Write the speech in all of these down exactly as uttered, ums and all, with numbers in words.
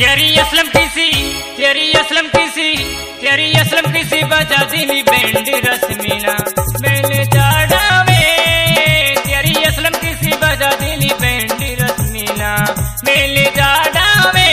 तेरी असलम किसी तेरी असलम किसी तेरी असलम किसी बजा दिली बैंड रश्मिना मेले जाड़ावे तेरी असलम किसी बजा दिली बैंड रश्मिना मेले जाड़ावे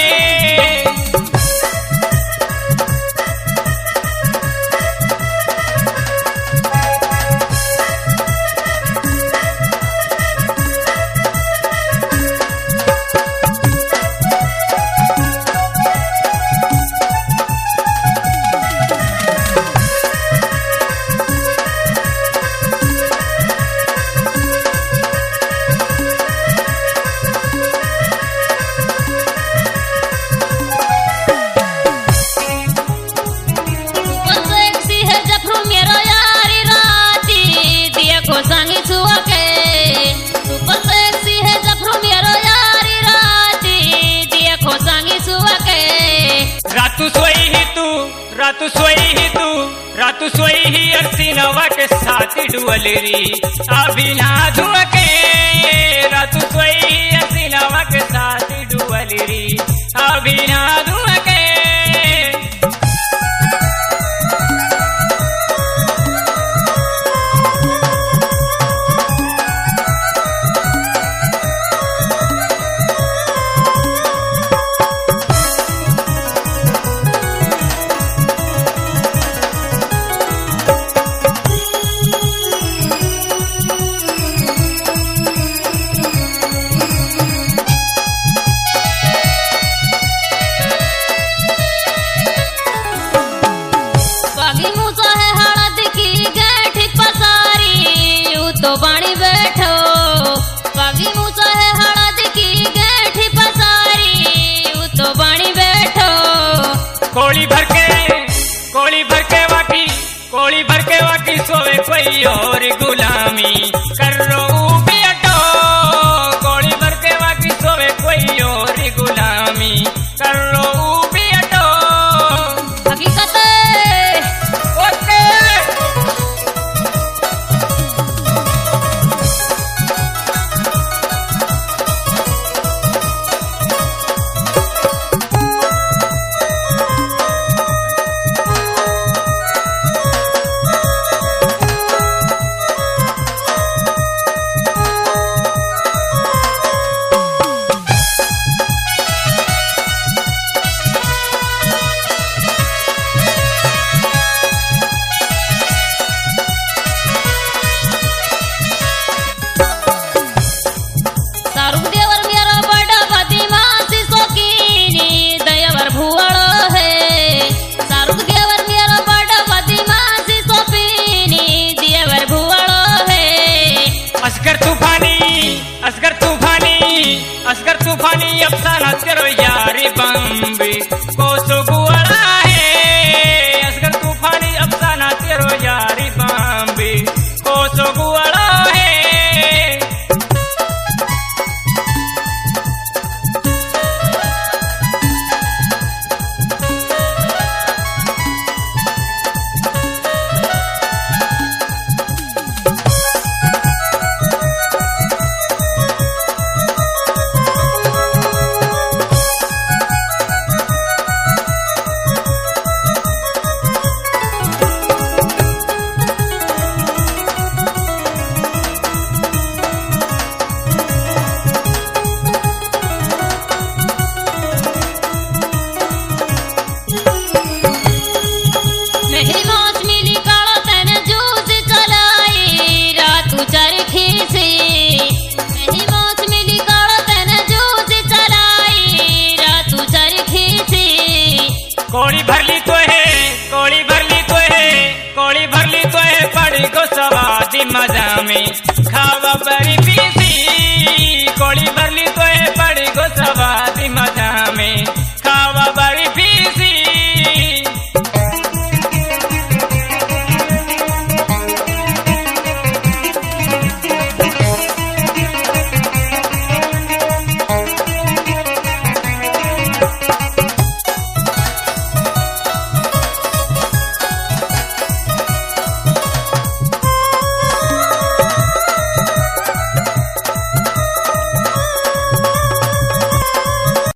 रातू सोई ही तू रातू सोई ही तू रातू सोई ही अर्सी नवा के साथ डुअलरी अभी ना धुके रातू सोई ही अर्सी नवा के साथ डुअलरी अभी ना धुके तो बाणी बैठो पागी मूसा है हड़द की गेठी पसारी उ तो बाणी बैठो कोली भर के कोली भर के वाकी कोली भर के वाकी सोवे कोई और गुलामी कर रो भी हटो कोली भर के वाकी सोवे कोई और गुलामी कर रो भी हटो हकीकत ओके असगर तूफानी असगर तूफानी अफसाना तेरो यारी बम्बी को सुगुआड़ा है असगर तूफानी अफसाना तेरो यारी बम्बी को सुगुआड़ा है कोड़ी भरली तो है कोड़ी भरली तो है कोड़ी भरली तो है पड़ी को सवादी मजा में खावा बरी पीसी कोड़ी